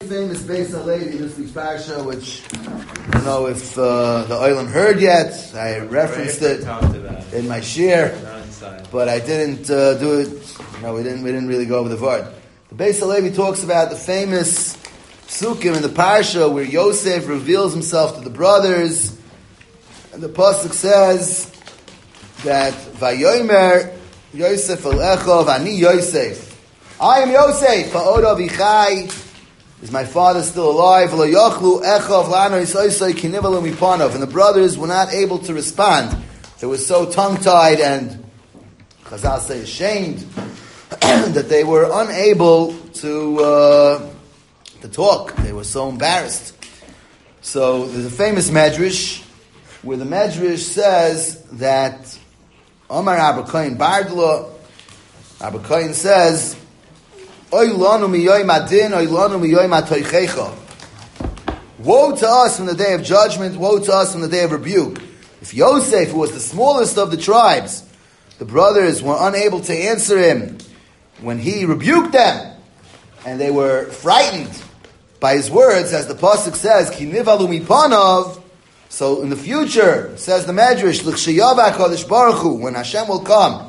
Famous Beis HaLevi, this week's parsha, which I don't know if the Oilam heard yet. I referenced it in my shir, but I didn't do it. No, we didn't really go over the vart. The Beis HaLevi talks about the famous psukim in the parsha where Yosef reveals himself to the brothers, and the pasuk says that Vayomer Yosef el Echov Ani Yosef. I am Yosef. Ha'od avichai. Is my father still alive? And the brothers were not able to respond. They were so tongue-tied and, Chazal say, ashamed, that they were unable to talk. They were so embarrassed. So there's a famous medrash where the medrash says that Omar Abba Kohen Bardla, Abba Kohen says, woe to us from the day of judgment, woe to us from the day of rebuke. If Yosef, who was the smallest of the tribes, the brothers were unable to answer him when he rebuked them, and they were frightened by his words, as the pasuk says, Ki nivalu mipanav. So in the future, says the Medrash, L'chsheyavah HaKadosh Baruch Hu, when Hashem will come,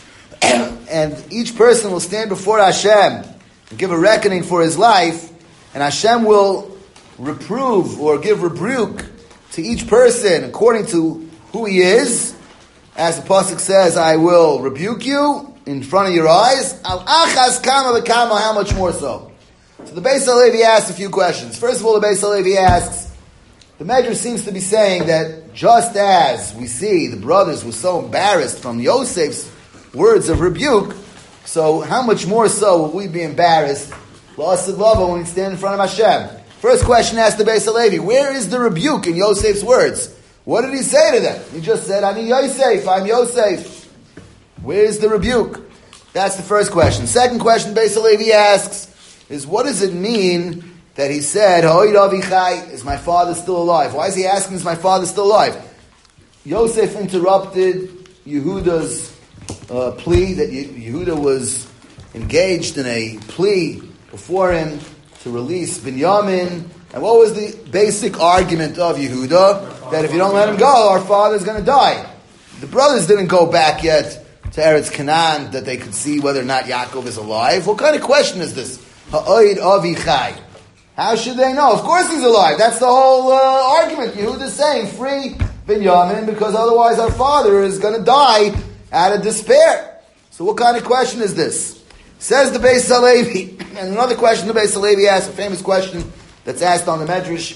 and each person will stand before Hashem and give a reckoning for his life, and Hashem will reprove or give rebuke to each person according to who he is. As the pasuk says, I will rebuke you in front of your eyes. Al achas kama v'kama, how much more so? So the Beis HaLevi asks a few questions. First of all, the Beis HaLevi asks, the Medrash seems to be saying that just as we see the brothers were so embarrassed from Yosef's words of rebuke, so how much more so will we be embarrassed when we stand in front of Hashem? First question asked the Beis HaLevi, where is the rebuke in Yosef's words? What did he say to them? He just said, Ani Yosef, I'm Yosef. Where is the rebuke? That's the first question. Second question Beis HaLevi asks is, what does it mean that he said, Ha'od avichai, is my father still alive? Why is he asking, is my father still alive? Yosef interrupted Yehuda's plea, that Yehuda was engaged in a plea before him to release Binyamin. And what was the basic argument of Yehuda? That if you don't let him go, our father's going to die. The brothers didn't go back yet to Eretz Canaan that they could see whether or not Yaakov is alive. What kind of question is this? Ha'od avichai. How should they know? Of course he's alive. That's the whole argument. Yehuda's saying, free Binyamin, because otherwise our father is going to die out of despair. So what kind of question is this? Says the Beis HaLevi, and another question the Beis HaLevi asks, a famous question that's asked on the Medrash,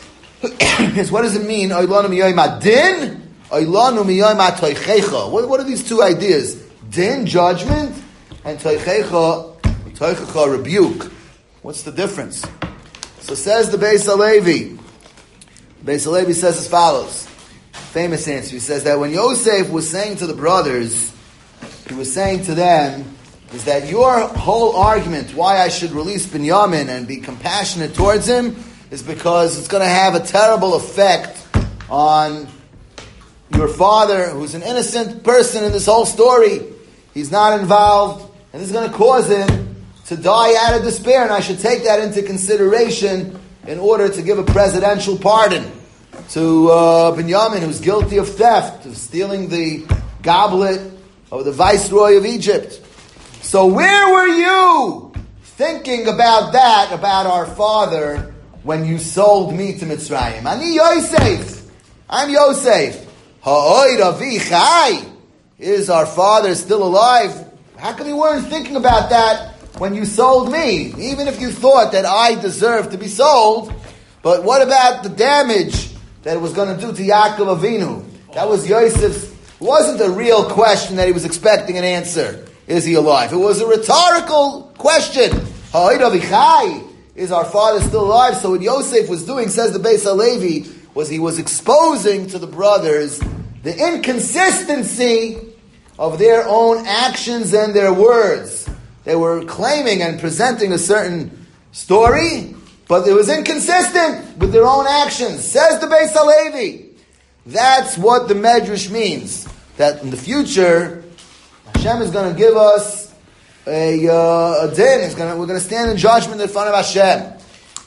is what does it mean? Oilanu miyom adin, oilanu miyom atoichecha. What are these two ideas? Din, judgment, and toichecha, rebuke. What's the difference? So says the Beis HaLevi. Beis HaLevi says as follows. Famous answer. He says that when Yosef was saying to the brothers, he was saying to them, is that your whole argument why I should release Binyamin and be compassionate towards him is because it's going to have a terrible effect on your father, who's an innocent person in this whole story. He's not involved, and this is going to cause him to die out of despair, and I should take that into consideration in order to give a presidential pardon to Binyamin, who's guilty of theft, of stealing the goblet of the viceroy of Egypt. So where were you thinking about that, about our father, when you sold me to Mitzrayim? Ani Yosef. I'm Yosef. Ha'od avichai. Is our father still alive? How come you weren't thinking about that when you sold me? Even if you thought that I deserved to be sold, but what about the damage that it was going to do to Yaakov Avinu? That was Yosef's. It wasn't a real question that he was expecting an answer. Is he alive? It was a rhetorical question. Ha'od avichai. Is our father still alive? So what Yosef was doing, says the Beis HaLevi, was he was exposing to the brothers the inconsistency of their own actions and their words. They were claiming and presenting a certain story, but it was inconsistent with their own actions. Says the Beis HaLevi. That's what the Medrash means. That in the future, Hashem is going to give us a din. We're going to stand in judgment in front of Hashem.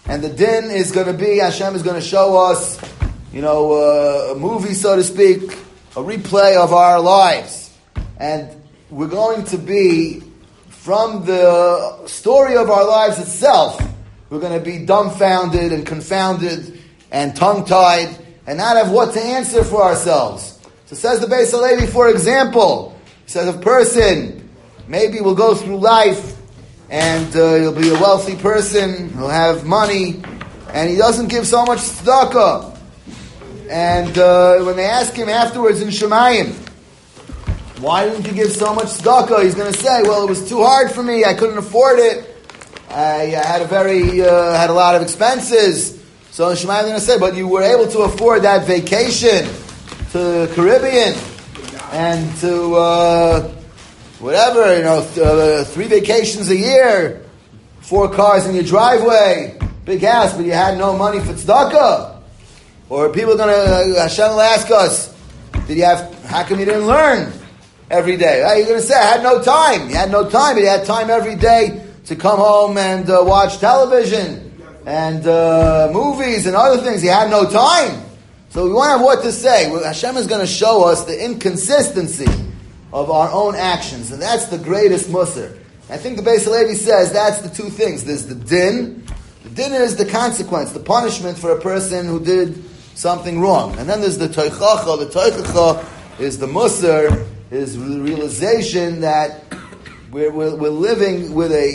And the din is going to be, Hashem is going to show us, a movie, so to speak, a replay of our lives. And we're going to be, from the story of our lives itself, we're going to be dumbfounded and confounded and tongue-tied and not have what to answer for ourselves. So says the Beis Halevi, for example, he says a person maybe will go through life and he'll be a wealthy person, he'll have money, and he doesn't give so much tzedakah. And when they ask him afterwards in Shemayim, why didn't you give so much tzedakah? He's going to say, well, it was too hard for me, I couldn't afford it, I had a lot of expenses. So in Shemayim they're going to say, but you were able to afford that vacation to the Caribbean and to whatever, 3 vacations a year, 4 cars in your driveway, big house, but you had no money for tzedakah. Or people are going to, Hashem will ask us, how come you didn't learn every day? You're going to say, I had no time. You had no time, but you had time every day to come home and watch television and movies and other things. You had no time. So we want to have what to say. Hashem is going to show us the inconsistency of our own actions. And that's the greatest musar. I think the Beis Halevi says that's the 2 things. There's the din. The din is the consequence, the punishment for a person who did something wrong. And then there's the toichacha. The toichacha is the musar, is the realization that we're living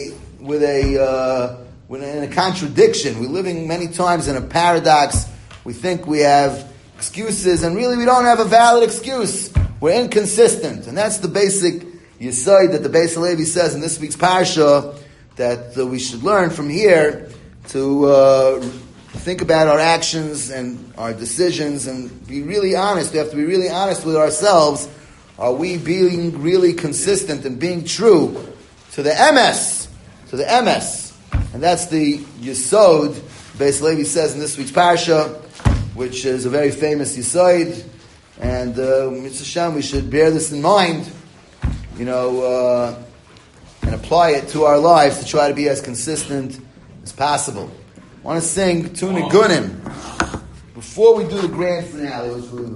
in a contradiction. We're living many times in a paradox. We think we have excuses, and really we don't have a valid excuse. We're inconsistent. And that's the basic yesod that the Beis Halevi says in this week's parsha, that we should learn from here to think about our actions and our decisions and be really honest. We have to be really honest with ourselves. Are we being really consistent and being true to the emes? To the emes. And that's the yesod, Beis Halevi says in this week's parsha, which is a very famous yesod. And Mitzvah Shem, we should bear this in mind, and apply it to our lives to try to be as consistent as possible. I want to sing two Nigunim before we do the grand finale, which we're